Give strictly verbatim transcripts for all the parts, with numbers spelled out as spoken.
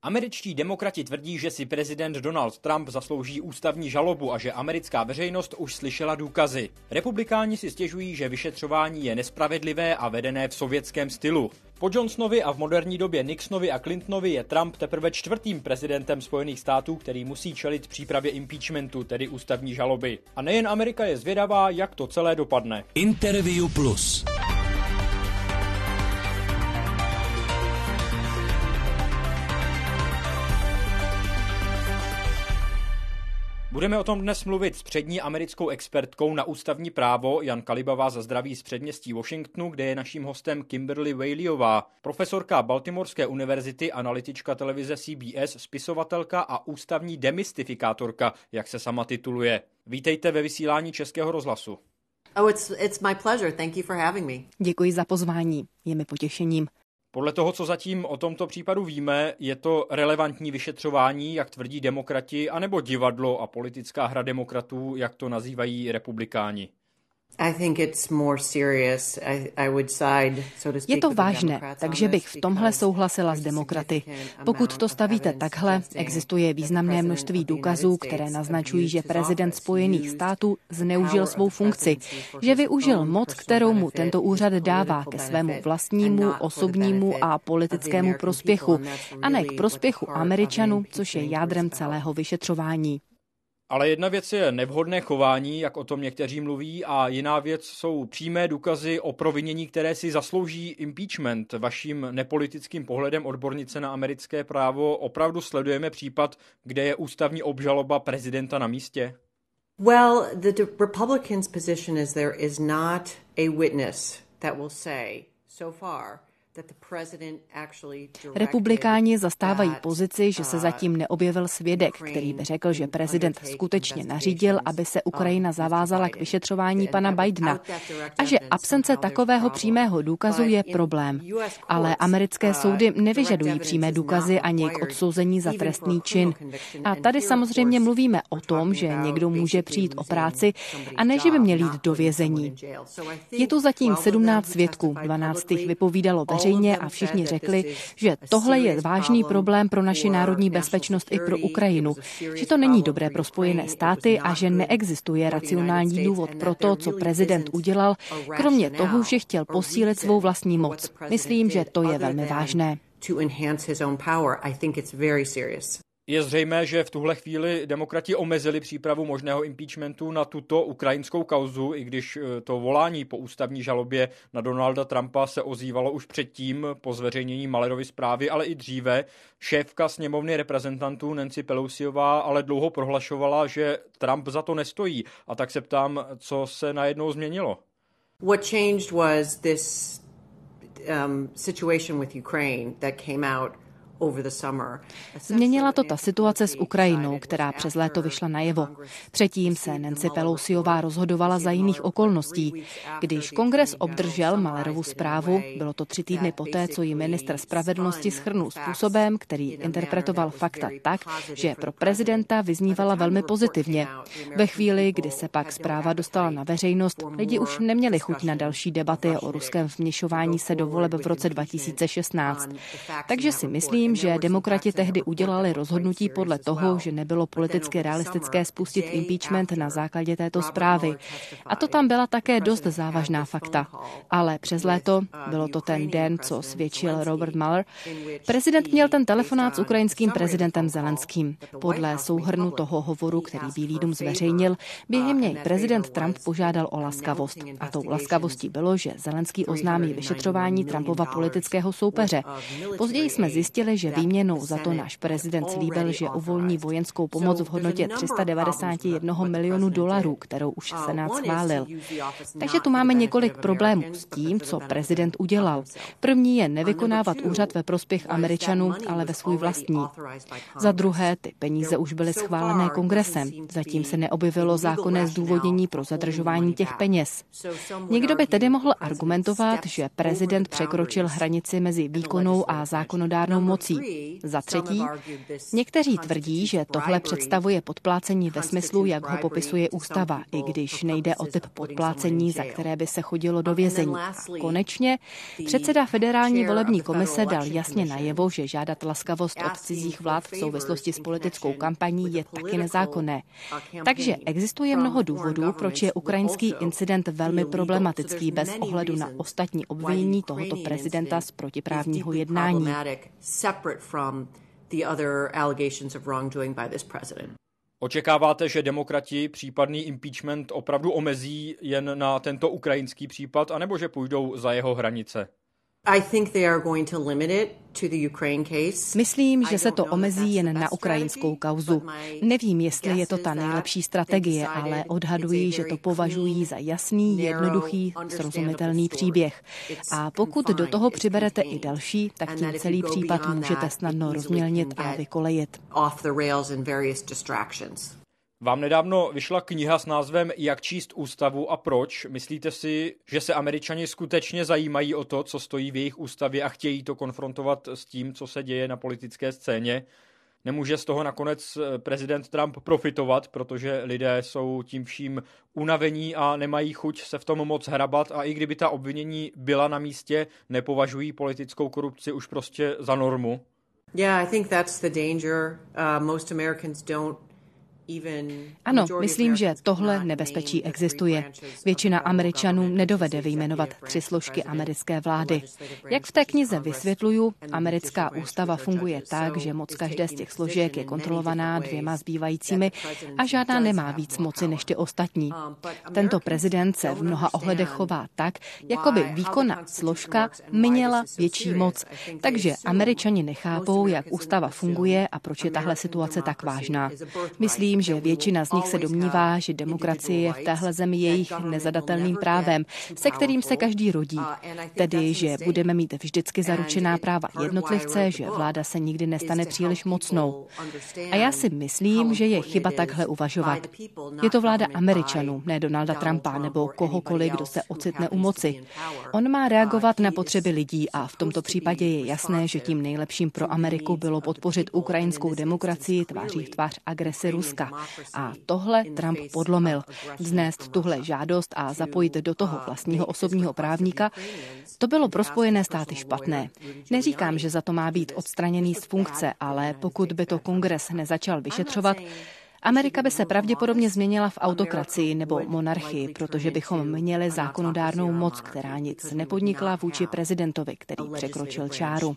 Američtí demokrati tvrdí, že si prezident Donald Trump zaslouží ústavní žalobu a že americká veřejnost už slyšela důkazy. Republikáni si stěžují, že vyšetřování je nespravedlivé a vedené v sovětském stylu. Po Johnsonovi a v moderní době Nixonovi a Clintonovi je Trump teprve čtvrtým prezidentem Spojených států, který musí čelit přípravě impeachmentu, tedy ústavní žaloby. A nejen Amerika je zvědavá, jak to celé dopadne. Interview Plus. Budeme o tom dnes mluvit s přední americkou expertkou na ústavní právo. Jan Kaliba vás zdraví z předměstí Washingtonu, kde je naším hostem Kimberly Whaleyová, profesorka Baltimorské univerzity, analytička televize C B S, spisovatelka a ústavní demystifikátorka, jak se sama tituluje. Vítejte ve vysílání Českého rozhlasu. Oh, it's, it's my pleasure. Thank you for having me. Děkuji za pozvání. Je mi potěšením. Podle toho, co zatím o tomto případu víme, je to relevantní vyšetřování, jak tvrdí demokrati, anebo divadlo a politická hra demokratů, jak to nazývají republikáni? Je to vážné, takže bych v tomhle souhlasila s demokraty. Pokud to stavíte takhle, existuje významné množství důkazů, které naznačují, že prezident Spojených států zneužil svou funkci, že využil moc, kterou mu tento úřad dává ke svému vlastnímu, osobnímu a politickému prospěchu, a ne k prospěchu Američanů, což je jádrem celého vyšetřování. Ale jedna věc je nevhodné chování, jak o tom někteří mluví, a jiná věc jsou přímé důkazy o provinění, které si zaslouží impeachment. Vaším nepolitickým pohledem odbornice na americké právo opravdu sledujeme případ, kde je ústavní obžaloba prezidenta na místě? Well, the Republicans' position is there is not a witness that will say so far. Republikáni zastávají pozici, že se zatím neobjevil svědek, který by řekl, že prezident skutečně nařídil, aby se Ukrajina zavázala k vyšetřování pana Bidena, a že absence takového přímého důkazu je problém. Ale americké soudy nevyžadují přímé důkazy ani k odsouzení za trestný čin. A tady samozřejmě mluvíme o tom, že někdo může přijít o práci a ne, že by měl jít do vězení. Je tu zatím sedmnáct svědků, dvanáct jich vypovídalo veřejně a všichni řekli, že tohle je vážný problém pro naši národní bezpečnost i pro Ukrajinu, že to není dobré pro Spojené státy a že neexistuje racionální důvod pro to, co prezident udělal, kromě toho, že chtěl posílit svou vlastní moc. Myslím, že to je velmi vážné. Je zřejmé, že v tuhle chvíli demokrati omezili přípravu možného impeachmentu na tuto ukrajinskou kauzu, i když to volání po ústavní žalobě na Donalda Trumpa se ozývalo už předtím po zveřejnění Muellerovy zprávy, ale i dříve. Šéfka sněmovny reprezentantů Nancy Pelosiová ale dlouho prohlašovala, že Trump za to nestojí. A tak se ptám, co se najednou změnilo? What changed was this um, situation with Ukraine that came out. Změnila to ta situace s Ukrajinou, která přes léto vyšla najevo. Předtím se Nancy Pelosiová rozhodovala za jiných okolností. Když kongres obdržel Muellerovu zprávu, bylo to tři týdny poté, co ji ministr spravedlnosti shrnul způsobem, který interpretoval fakta tak, že pro prezidenta vyznívala velmi pozitivně. Ve chvíli, kdy se pak zpráva dostala na veřejnost, lidi už neměli chuť na další debaty o ruském vměšování se do voleb v roce dva tisíce šestnáct. Takže si myslím, že demokrati tehdy udělali rozhodnutí podle toho, že nebylo politicky realistické spustit impeachment na základě této zprávy. A to tam byla také dost závažná fakta. Ale přes léto, bylo to ten den, co svědčil Robert Mueller, prezident měl ten telefonát s ukrajinským prezidentem Zelenským. Podle souhrnu toho hovoru, který Bílý dům zveřejnil, během něj prezident Trump požádal o laskavost. A tou laskavostí bylo, že Zelenský oznámí vyšetřování Trumpova politického soupeře. Později jsme zjistili, že výměnou za to náš prezident slíbil, že uvolní vojenskou pomoc v hodnotě tři sta devadesát jedna milionu dolarů, kterou už Senát schválil. Takže tu máme několik problémů s tím, co prezident udělal. První je nevykonávat úřad ve prospěch Američanů, ale ve svůj vlastní. Za druhé, ty peníze už byly schválené kongresem. Zatím se neobjevilo zákonné zdůvodnění pro zadržování těch peněz. Někdo by tedy mohl argumentovat, že prezident překročil hranici mezi výkonnou a zákonodárnou mocí emocí. Za třetí, někteří tvrdí, že tohle představuje podplácení ve smyslu, jak ho popisuje ústava, i když nejde o typ podplácení, za které by se chodilo do vězení. A konečně předseda Federální volební komise dal jasně najevo, že žádat laskavost od cizích vlád v souvislosti s politickou kampaní je taky nezákonné. Takže existuje mnoho důvodů, proč je ukrajinský incident velmi problematický bez ohledu na ostatní obvinění tohoto prezidenta z protiprávního jednání. Očekáváte, že demokrati případný impeachment opravdu omezí jen na tento ukrajinský případ, anebo že půjdou za jeho hranice? Myslím, že se to omezí jen na ukrajinskou kauzu. Nevím, jestli je to ta nejlepší strategie, ale odhaduji, že to považují za jasný, jednoduchý, srozumitelný příběh. A pokud do toho přiberete i další, tak tím celý případ můžete snadno rozmělnit a vykolejit. Vám nedávno vyšla kniha s názvem Jak číst ústavu a proč. Myslíte si, že se Američani skutečně zajímají o to, co stojí v jejich ústavě a chtějí to konfrontovat s tím, co se děje na politické scéně? Nemůže z toho nakonec prezident Trump profitovat, protože lidé jsou tím vším unavení a nemají chuť se v tom moc hrabat a i kdyby ta obvinění byla na místě, nepovažují politickou korupci už prostě za normu? Yeah, I think that's the danger. Uh, most Americans don't. Ano, myslím, že tohle nebezpečí existuje. Většina Američanů nedovede vyjmenovat tři složky americké vlády. Jak v té knize vysvětluju, americká ústava funguje tak, že moc každé z těch složek je kontrolovaná dvěma zbývajícími a žádná nemá víc moci než ty ostatní. Tento prezident se v mnoha ohledech chová tak, jako by výkonná složka měla větší moc. Takže Američani nechápou, jak ústava funguje a proč je tahle situace tak vážná. Myslím, že většina z nich se domnívá, že demokracie je v téhle zemi jejich nezadatelným právem, se kterým se každý rodí. Tedy, že budeme mít vždycky zaručená práva jednotlivce, že vláda se nikdy nestane příliš mocnou. A já si myslím, že je chyba takhle uvažovat. Je to vláda Američanů, ne Donalda Trumpa nebo kohokoliv, kdo se ocitne u moci. On má reagovat na potřeby lidí a v tomto případě je jasné, že tím nejlepším pro Ameriku bylo podpořit ukrajinskou demokracii tváří v tvář agresi Ruska. A tohle Trump podlomil. Vznést tuhle žádost a zapojit do toho vlastního osobního právníka, to bylo pro Spojené státy špatné. Neříkám, že za to má být odstraněný z funkce, ale pokud by to Kongres nezačal vyšetřovat, Amerika by se pravděpodobně změnila v autokracii nebo monarchii, protože bychom měli zákonodárnou moc, která nic nepodnikla vůči prezidentovi, který překročil čáru.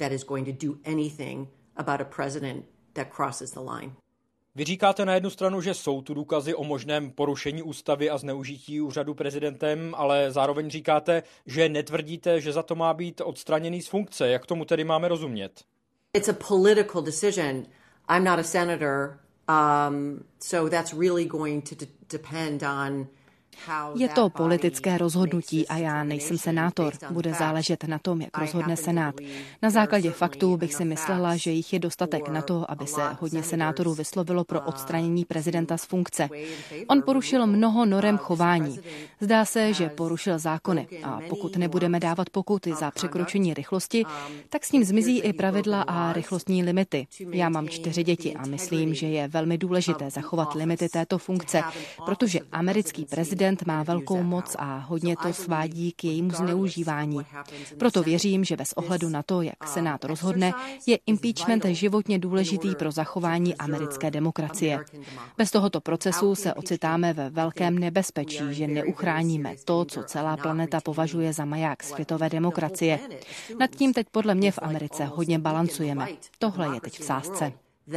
Vy říkáte na jednu stranu, že jsou tu důkazy o možném porušení ústavy a zneužití úřadu prezidentem, ale zároveň říkáte, že netvrdíte, že za to má být odstraněný z funkce. Jak tomu tedy máme rozumět? It's a political decision. I'm not a senator, um, so that's really going to de- depend on. Je to politické rozhodnutí a já nejsem senátor. Bude záležet na tom, jak rozhodne Senát. Na základě faktů bych si myslela, že jich je dostatek na to, aby se hodně senátorů vyslovilo pro odstranění prezidenta z funkce. On porušil mnoho norem chování. Zdá se, že porušil zákony a pokud nebudeme dávat pokuty za překročení rychlosti, tak s ním zmizí i pravidla a rychlostní limity. Já mám čtyři děti a myslím, že je velmi důležité zachovat limity této funkce, protože americký prezident má velkou moc a hodně to svádí k jejímu zneužívání. Proto věřím, že bez ohledu na to, jak Senát rozhodne, je impeachment životně důležitý pro zachování americké demokracie. Bez tohoto procesu se ocitáme ve velkém nebezpečí, že neuchráníme to, co celá planeta považuje za maják světové demokracie. Nad tím teď podle mě v Americe hodně balancujeme. Tohle je teď v sázce.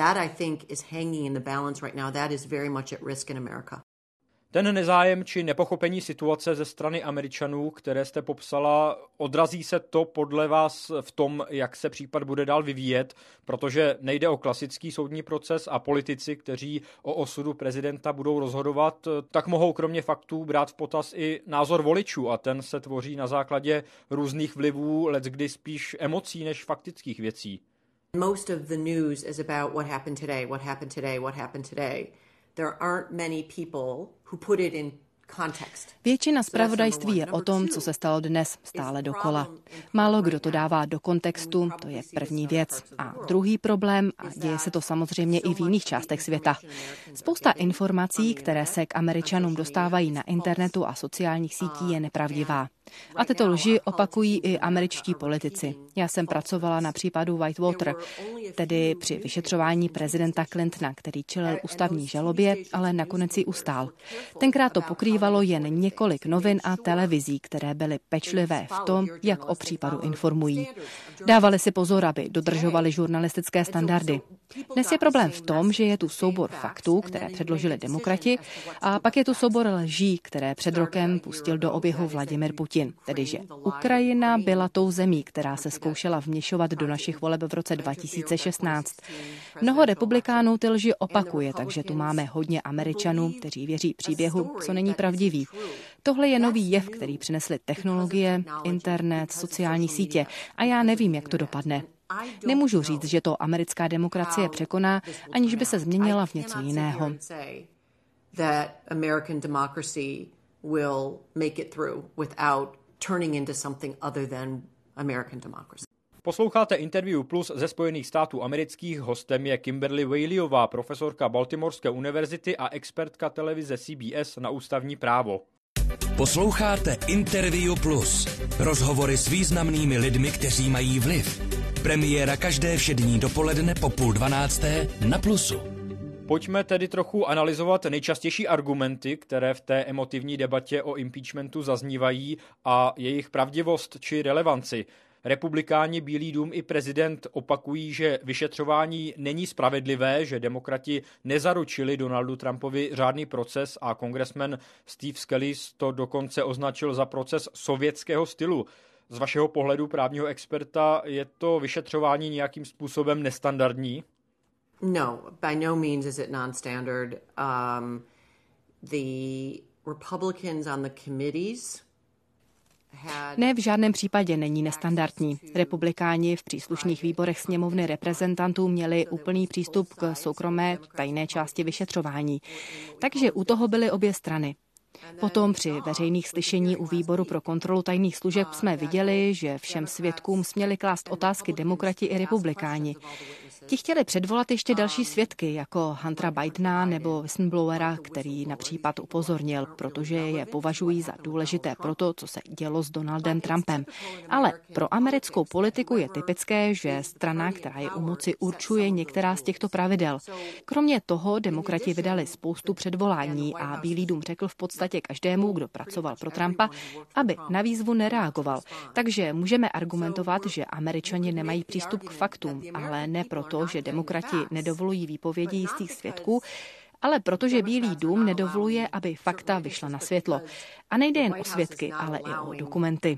Ten nezájem či nepochopení situace ze strany Američanů, které jste popsala, odrazí se to podle vás v tom, jak se případ bude dál vyvíjet, protože nejde o klasický soudní proces a politici, kteří o osudu prezidenta budou rozhodovat, tak mohou kromě faktů brát v potaz i názor voličů a ten se tvoří na základě různých vlivů, leckdy spíš emocí než faktických věcí. Most of the news is about what happened today, what happened today, what happened today. There aren't many people who put it in Většina zpravodajství je o tom, co se stalo dnes, stále dokola. Málo kdo to dává do kontextu, to je první věc. A druhý problém, a děje se to samozřejmě i v jiných částech světa. Spousta informací, které se k Američanům dostávají na internetu a sociálních sítí, je nepravdivá. A tyto lži opakují i američtí politici. Já jsem pracovala na případu Whitewater, tedy při vyšetřování prezidenta Clintona, který čelil ústavní žalobě, ale nakonec ji ustál. Tenkrát to pokrývalo jen několik novin a televizí, které byly pečlivé v tom, jak o případu informují. Dávali si pozor, aby dodržovali žurnalistické standardy. Dnes je problém v tom, že je tu soubor faktů, které předložili demokrati, a pak je tu soubor lží, které před rokem pustil do oběhu Vladimir Putin. Tedy, že Ukrajina byla tou zemí, která se zkoušela vměšovat do našich voleb v roce dva tisíce šestnáct. Mnoho republikánů ty lži opakuje, takže tu máme hodně Američanů, kteří věří příběhu, co není pravdivý. Tohle je nový jev, který přinesly technologie, internet, sociální sítě, a já nevím, jak to dopadne. Nemůžu říct, že to americká demokracie překoná, aniž by se změnila v něco jiného. Posloucháte Interview Plus ze Spojených států amerických. Hostem je Kimberly Whaleyová, profesorka Baltimorské univerzity a expertka televize C B S na ústavní právo. Posloucháte Interview Plus. Rozhovory s významnými lidmi, kteří mají vliv. Premiéra každé všední dopoledne po půl dvanácté na Plusu. Pojďme tedy trochu analyzovat nejčastější argumenty, které v té emotivní debatě o impeachmentu zaznívají, a jejich pravdivost či relevanci. Republikáni, Bílý dům i prezident opakují, že vyšetřování není spravedlivé, že demokrati nezaručili Donaldu Trumpovi řádný proces, a kongresmen Steve Scalise to dokonce označil za proces sovětského stylu. Z vašeho pohledu právního experta je to vyšetřování nějakým způsobem nestandardní? No, by no means is it non-standard. Um, the Republicans on the committees Ne, v žádném případě není nestandardní. Republikáni v příslušných výborech sněmovny reprezentantů měli úplný přístup k soukromé tajné části vyšetřování. Takže u toho byly obě strany. Potom při veřejných slyšení u výboru pro kontrolu tajných služeb jsme viděli, že všem svědkům směli klást otázky demokrati i republikáni. Ti chtěli předvolat ještě další svědky, jako Huntera Bidena nebo whistleblowera, který na případ upozornil, protože je považují za důležité pro to, co se dělo s Donaldem Trumpem. Ale pro americkou politiku je typické, že strana, která je u moci, určuje některá z těchto pravidel. Kromě toho demokrati vydali spoustu předvolání a Bílý dům řekl v podstatě každému, kdo pracoval pro Trumpa, aby na výzvu nereagoval. Takže můžeme argumentovat, že Američani nemají přístup k faktům, ale ne proto, že demokrati nedovolují výpovědi jistých svědků, ale protože Bílý dům nedovoluje, aby fakta vyšla na světlo. A nejde jen o svědky, ale i o dokumenty.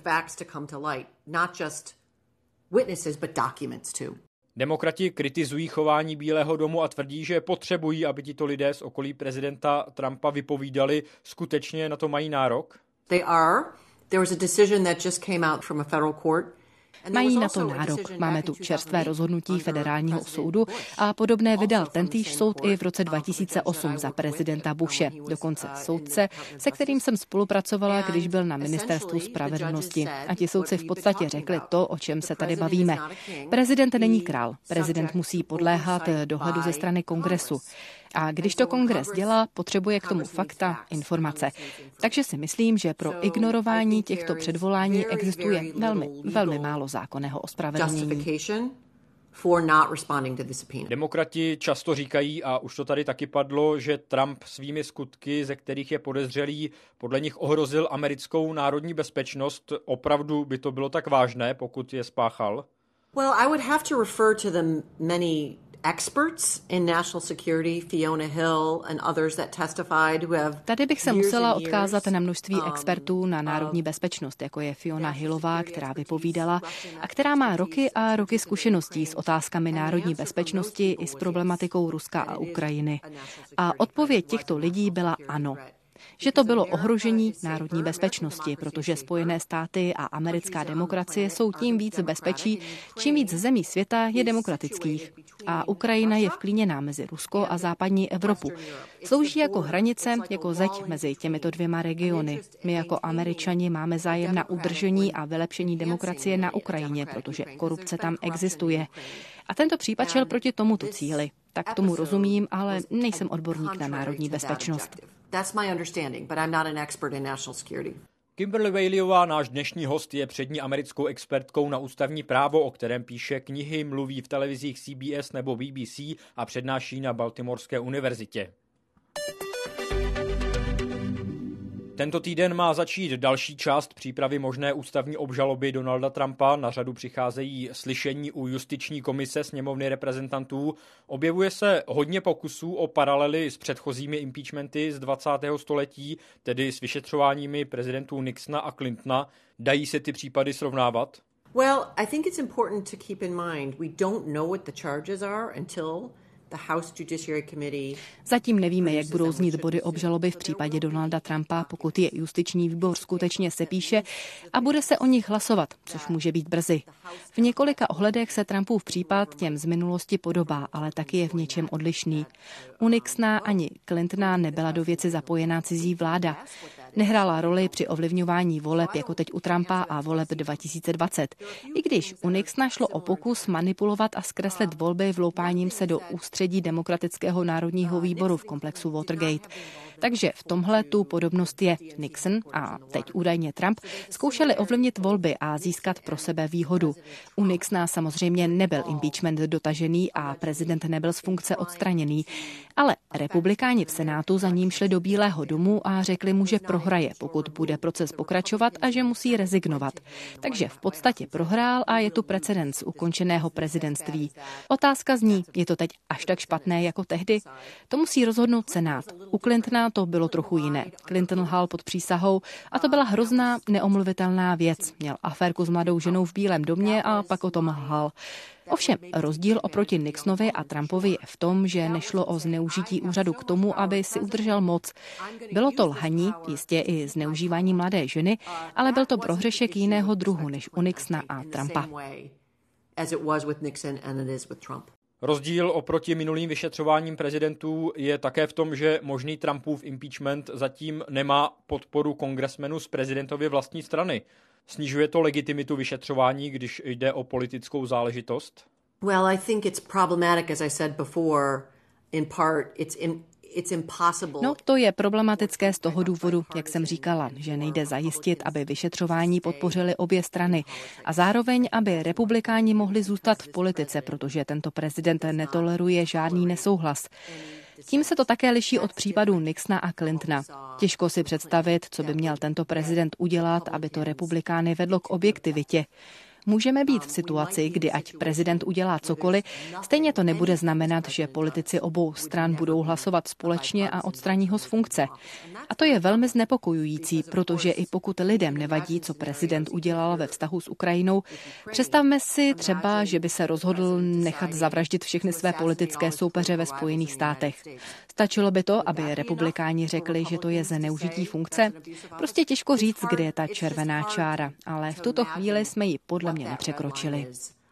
Demokrati kritizují chování Bílého domu a tvrdí, že potřebují, aby tito lidé z okolí prezidenta Trumpa vypovídali. Skutečně na to mají nárok? They are. There was a decision that just came out from a federal court. Mají na to nárok. Máme tu čerstvé rozhodnutí federálního soudu a podobné vydal tentýž soud i v roce dva tisíce osm za prezidenta Bushe. Dokonce soudce, se kterým jsem spolupracovala, když byl na ministerstvu spravedlnosti. A ti soudci v podstatě řekli to, o čem se tady bavíme. Prezident není král. Prezident musí podléhat dohledu ze strany kongresu. A když to kongres dělá, potřebuje k tomu fakta, informace. Takže si myslím, že pro ignorování těchto předvolání existuje velmi, velmi málo zákonného ospravedlnění. Demokrati často říkají, a už to tady taky padlo, že Trump svými skutky, ze kterých je podezřelý, podle nich ohrozil americkou národní bezpečnost. Opravdu by to bylo tak vážné, pokud je spáchal? Well, I would have to refer to the many experts in national security, Fiona Hill and others that testified who have. Tady bych se musela odkázat na množství expertů na národní bezpečnost, jako je Fiona Hillová, která vypovídala a která má roky a roky zkušeností s otázkami národní bezpečnosti i s problematikou Ruska a Ukrajiny. A odpověď těchto lidí byla ano. že to bylo ohrožení národní bezpečnosti, protože Spojené státy a americká demokracie jsou tím víc v bezpečí, čím víc zemí světa je demokratických. A Ukrajina je vklíněná mezi Rusko a západní Evropu. Slouží jako hranice, jako zeď mezi těmito dvěma regiony. My jako Američani máme zájem na udržení a vylepšení demokracie na Ukrajině, protože korupce tam existuje. A tento případ šel proti tomuto cíli. Tak tomu rozumím, ale nejsem odborník na národní bezpečnost. Kimberly Whaleyová, náš dnešní host, je přední americkou expertkou na ústavní právo, o kterém píše knihy, mluví v televizích C B S nebo B B C a přednáší na Baltimorské univerzitě. Tento týden má začít další část přípravy možné ústavní obžaloby Donalda Trumpa. Na řadu přicházejí slyšení u justiční komise sněmovny reprezentantů. Objevuje se hodně pokusů o paralely s předchozími impeachmenty z dvacátého století, tedy s vyšetřováními prezidentů Nixona a Clintona. Dají se ty případy srovnávat? Well, I think it's important to keep in mind we don't know what the charges are until Zatím nevíme, jak budou znít body obžaloby v případě Donalda Trumpa, pokud je justiční výbor skutečně sepíše a bude se o nich hlasovat, což může být brzy. V několika ohledech se Trumpův případ těm z minulosti podobá, ale taky je v něčem odlišný. U Nixona ani Clintona nebyla do věci zapojená cizí vláda. Nehrála roli při ovlivňování voleb jako teď u Trumpa a voleb dva tisíce dvacet. I když u Nixona šlo o pokus manipulovat a zkreslit volby vloupáním se do ústředí Demokratického národního výboru v komplexu Watergate. Takže v tomhle tu podobnost je. Nixon a teď údajně Trump zkoušeli ovlivnit volby a získat pro sebe výhodu. U Nixona samozřejmě nebyl impeachment dotažený a prezident nebyl z funkce odstraněný, ale republikáni v Senátu za ním šli do Bílého domu a řekli mu, že prohraje, pokud bude proces pokračovat a že musí rezignovat. Takže v podstatě prohrál a je tu precedens ukončeného prezidentství. Otázka zní, je to teď až tak špatné jako tehdy? To musí rozhodnout Senát. U Clintona to bylo trochu jiné. Clinton lhal pod přísahou a to byla hrozná, neomluvitelná věc. Měl aférku s mladou ženou v Bílém domě a pak o tom lhal. Ovšem, rozdíl oproti Nixonovi a Trumpovi je v tom, že nešlo o zneužití úřadu k tomu, aby si udržel moc. Bylo to lhaní, jistě i zneužívání mladé ženy, ale byl to prohřešek jiného druhu než u Nixona a Trumpa. Rozdíl oproti minulým vyšetřováním prezidentů je také v tom, že možný Trumpův impeachment zatím nemá podporu kongresmenů z prezidentovy vlastní strany. Snižuje to legitimitu vyšetřování, když jde o politickou záležitost? Well, I think it's problematic, as I said before, in part it's in No, to je problematické z toho důvodu, jak jsem říkala, že nejde zajistit, aby vyšetřování podpořily obě strany a zároveň, aby republikáni mohli zůstat v politice, protože tento prezident netoleruje žádný nesouhlas. Tím se to také liší od případů Nixona a Clintona. Těžko si představit, co by měl tento prezident udělat, aby to republikány vedlo k objektivitě. Můžeme být v situaci, kdy ať prezident udělá cokoliv, stejně to nebude znamenat, že politici obou stran budou hlasovat společně a odstraní ho z funkce. A to je velmi znepokojující, protože i pokud lidem nevadí, co prezident udělal ve vztahu s Ukrajinou, představme si třeba, že by se rozhodl nechat zavraždit všechny své politické soupeře ve Spojených státech. Stačilo by to, aby republikáni řekli, že to je zneužití funkce? Prostě těžko říct, kde je ta červená čára, ale v tuto chvíli jsme ji podle mě nepřekročili.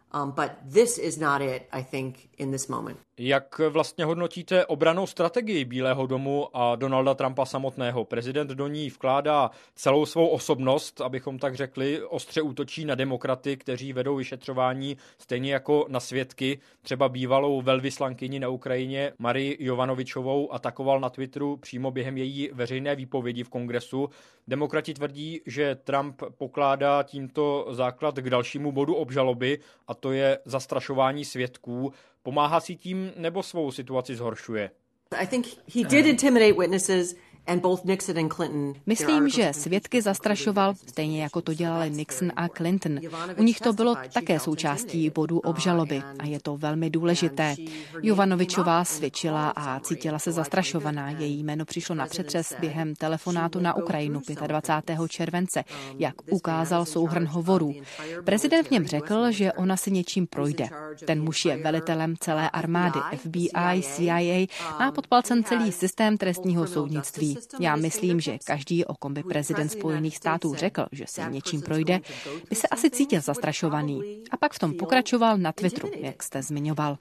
Jak vlastně hodnotíte obrannou strategii Bílého domu a Donalda Trumpa samotného? Prezident do ní vkládá celou svou osobnost, abychom tak řekli, ostře útočí na demokraty, kteří vedou vyšetřování, stejně jako na svědky. Třeba bývalou velvyslankyni na Ukrajině Marii Jovanovičovou atakoval na Twitteru přímo během její veřejné výpovědi v kongresu. Demokrati tvrdí, že Trump pokládá tímto základ k dalšímu bodu obžaloby, a to je zastrašování svědků. Pomáhá si tím nebo svou situaci zhoršuje? I think he did intimidate witnesses. Myslím, že svědky zastrašoval, stejně jako to dělali Nixon a Clinton. U nich to bylo také součástí bodů obžaloby a je to velmi důležité. Jovanovičová svědčila a cítila se zastrašovaná. Její jméno přišlo na přetřes během telefonátu na Ukrajinu dvacátého pátého července, jak ukázal souhrn hovorů. Prezident v něm řekl, že ona si něčím projde. Ten muž je velitelem celé armády, F B I, C I A, má pod palcem celý systém trestního soudnictví. Já myslím, že každý, o kom by prezident Spojených států řekl, že se něčím projde, by se asi cítil zastrašovaný. A pak v tom pokračoval na Twitteru, jak jste zmiňoval.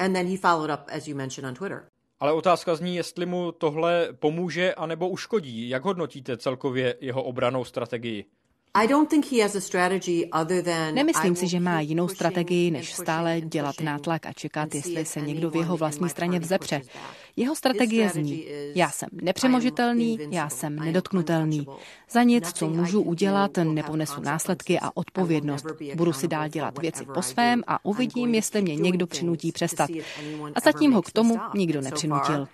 Ale otázka zní, jestli mu tohle pomůže anebo uškodí. Jak hodnotíte celkově jeho obrannou strategii? Nemyslím si, že má jinou strategii, než stále dělat nátlak a čekat, jestli se někdo v jeho vlastní straně vzepře. Jeho strategie zní, já jsem nepřemožitelný, já jsem nedotknutelný. Za nic, co můžu udělat, neponesu následky a odpovědnost. Budu si dál dělat věci po svém a uvidím, jestli mě někdo přinutí přestat. A zatím ho k tomu nikdo nepřinutil.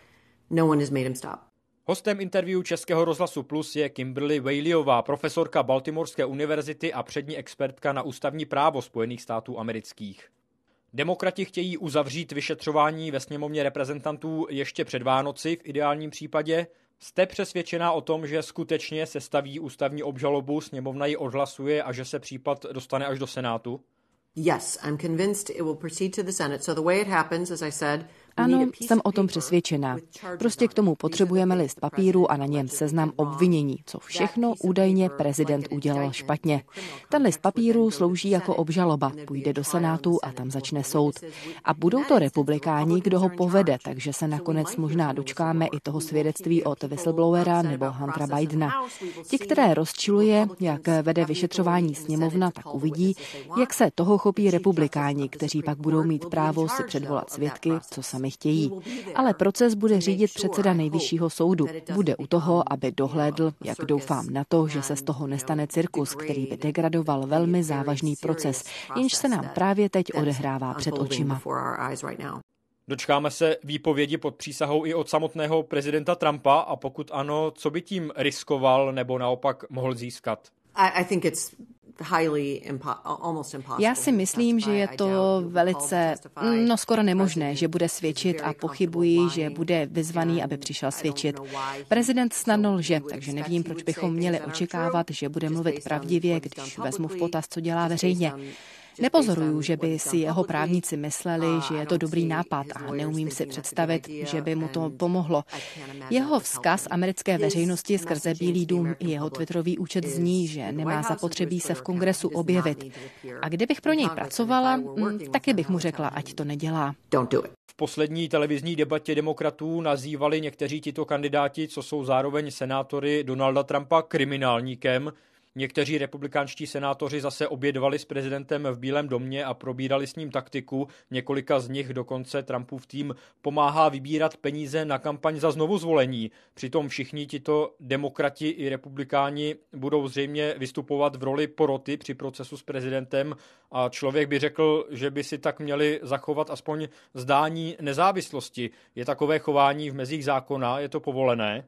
Hostem interview Českého rozhlasu Plus je Kimberly Whaleyová, profesorka Baltimorské univerzity a přední expertka na ústavní právo Spojených států amerických. Demokrati chtějí uzavřít vyšetřování ve sněmovně reprezentantů ještě před Vánoci v ideálním případě. Jste přesvědčená o tom, že skutečně se staví ústavní obžalobu, sněmovna ji odhlasuje a že se případ dostane až do Senátu? Yes, I'm convinced it will proceed to the Senate. So the way it happens, as I said, ano, jsem o tom přesvědčená. Prostě k tomu potřebujeme list papíru a na něm seznam obvinění, co všechno údajně prezident udělal špatně. Ten list papíru slouží jako obžaloba, půjde do Senátu a tam začne soud. A budou to republikáni, kdo ho povede, takže se nakonec možná dočkáme i toho svědectví od whistleblowera nebo Huntera Bidena. Ti, které rozčiluje, jak vede vyšetřování sněmovna, tak uvidí, jak se toho chopí republikáni, kteří pak budou mít právo si předvolat svědky, co sami chtějí. Ale proces bude řídit předseda nejvyššího soudu. Bude u toho, aby dohlédl, jak doufám na to, že se z toho nestane cirkus, který by degradoval velmi závažný proces, jenž se nám právě teď odehrává před očima. Dočkáme se výpovědi pod přísahou i od samotného prezidenta Trumpa a pokud ano, co by tím riskoval nebo naopak mohl získat? Já si myslím, že je to velice, no skoro nemožné, že bude svědčit a pochybuji, že bude vyzvaný, aby přišel svědčit. Prezident snadno lže, takže nevím, proč bychom měli očekávat, že bude mluvit pravdivě, když vezmu v potaz, co dělá veřejně. Nepozoruju, že by si jeho právníci mysleli, že je to dobrý nápad a neumím si představit, že by mu to pomohlo. Jeho vzkaz americké veřejnosti skrze Bílý dům i jeho twitterový účet zní, že nemá zapotřebí se v kongresu objevit. A kdybych pro něj pracovala, taky bych mu řekla, ať to nedělá. V poslední televizní debatě demokratů nazývali někteří tito kandidáti, co jsou zároveň senátory Donalda Trumpa, kriminálníkem. Někteří republikánští senátoři zase obědvali s prezidentem v Bílém domě a probírali s ním taktiku. Několika z nich dokonce Trumpův tým pomáhá vybírat peníze na kampaň za znovuzvolení. Přitom všichni tito demokrati i republikáni budou zřejmě vystupovat v roli poroty při procesu s prezidentem a člověk by řekl, že by si tak měli zachovat aspoň zdání nezávislosti. Je takové chování v mezích zákona? Je to povolené?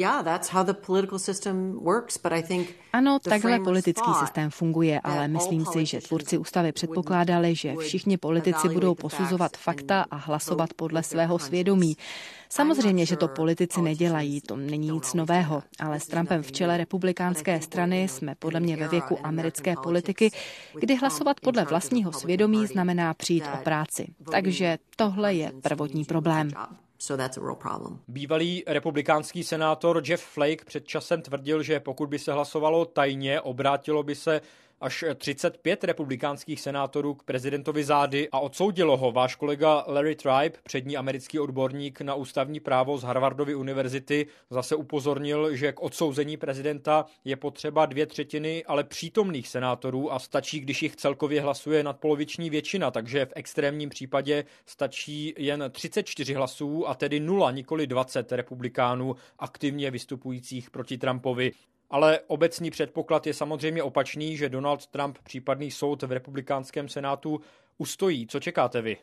Ano, takhle politický systém funguje, ale myslím si, že tvůrci ústavy předpokládali, že všichni politici budou posuzovat fakta a hlasovat podle svého svědomí. Samozřejmě, že to politici nedělají, to není nic nového, ale s Trumpem v čele republikánské strany jsme podle mě ve věku americké politiky, kdy hlasovat podle vlastního svědomí znamená přijít o práci. Takže tohle je prvotní problém. So that's a real problem. Bývalý republikánský senátor Jeff Flake před časem tvrdil, že pokud by se hlasovalo tajně, obrátilo by se až třicet pět republikánských senátorů k prezidentovi zády a odsoudilo ho. Váš kolega Larry Tribe, přední americký odborník na ústavní právo z Harvardovy univerzity, zase upozornil, že k odsouzení prezidenta je potřeba dvě třetiny ale přítomných senátorů a stačí, když jich celkově hlasuje nadpoloviční většina, takže v extrémním případě stačí jen třicet čtyři hlasů a tedy nula, nikoli dvacet republikánů aktivně vystupujících proti Trumpovi. Ale obecný předpoklad je samozřejmě opačný, že Donald Trump případný soud v republikánském senátu ustojí. Co čekáte vy?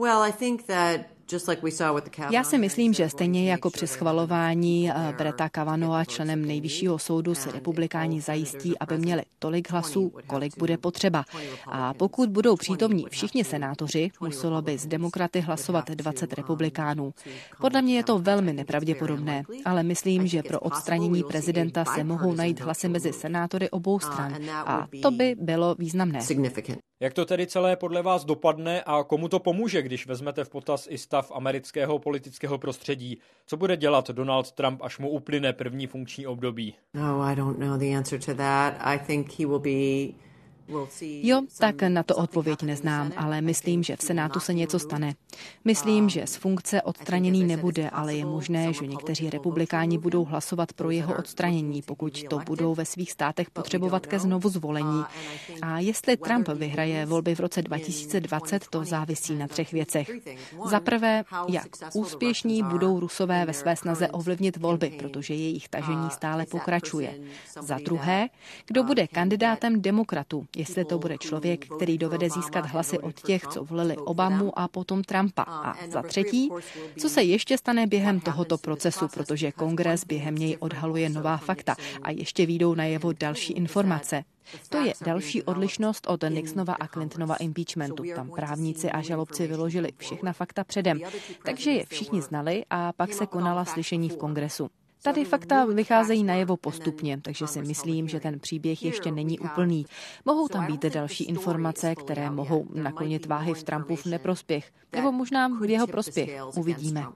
Já si myslím, že stejně jako při schvalování Bretta Kavanagha členem nejvyššího soudu si republikáni zajistí, aby měli tolik hlasů, kolik bude potřeba. A pokud budou přítomní všichni senátoři, muselo by z demokraty hlasovat dvacet republikánů. Podle mě je to velmi nepravděpodobné, ale myslím, že pro odstranění prezidenta se mohou najít hlasy mezi senátory obou stran a to by bylo významné. Jak to tedy celé podle vás dopadne a komu to pomůže, když vezmete v potaz i stav amerického politického prostředí? Co bude dělat Donald Trump, až mu uplyne první funkční období? No, I don't know the answer to that. I think he will be Jo, tak na to odpověď neznám, ale myslím, že v Senátu se něco stane. Myslím, že z funkce odstraněný nebude, ale je možné, že někteří republikáni budou hlasovat pro jeho odstranění, pokud to budou ve svých státech potřebovat ke znovu zvolení. A jestli Trump vyhraje volby v roce dva tisíce dvacet, to závisí na třech věcech. Za prvé, jak úspěšní budou Rusové ve své snaze ovlivnit volby, protože jejich tažení stále pokračuje. Za druhé, kdo bude kandidátem demokratů, jestli to bude člověk, který dovede získat hlasy od těch, co volili Obamu a potom Trumpa. A za třetí, co se ještě stane během tohoto procesu, protože Kongres během něj odhaluje nová fakta a ještě vyjdou najevo další informace. To je další odlišnost od Nixonova a Clintonova impeachmentu. Tam právníci a žalobci vyložili všechna fakta předem, takže je všichni znali a pak se konala slyšení v Kongresu. Tady fakta vycházejí najevo postupně, takže si myslím, že ten příběh ještě není úplný. Mohou tam být další informace, které mohou naklonit váhy v Trumpův neprospěch, nebo možná v jeho prospěch. Uvidíme.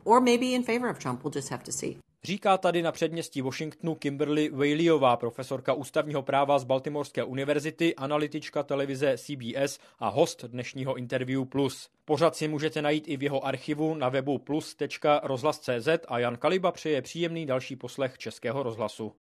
Říká tady na předměstí Washingtonu Kimberly Whaleyová, profesorka ústavního práva z Baltimorské univerzity, analytička televize C B S a host dnešního Interview Plus. Pořad si můžete najít i v jeho archivu na webu plus tečka rozhlas tečka cé zet a Jan Kaliba přeje příjemný další poslech Českého rozhlasu.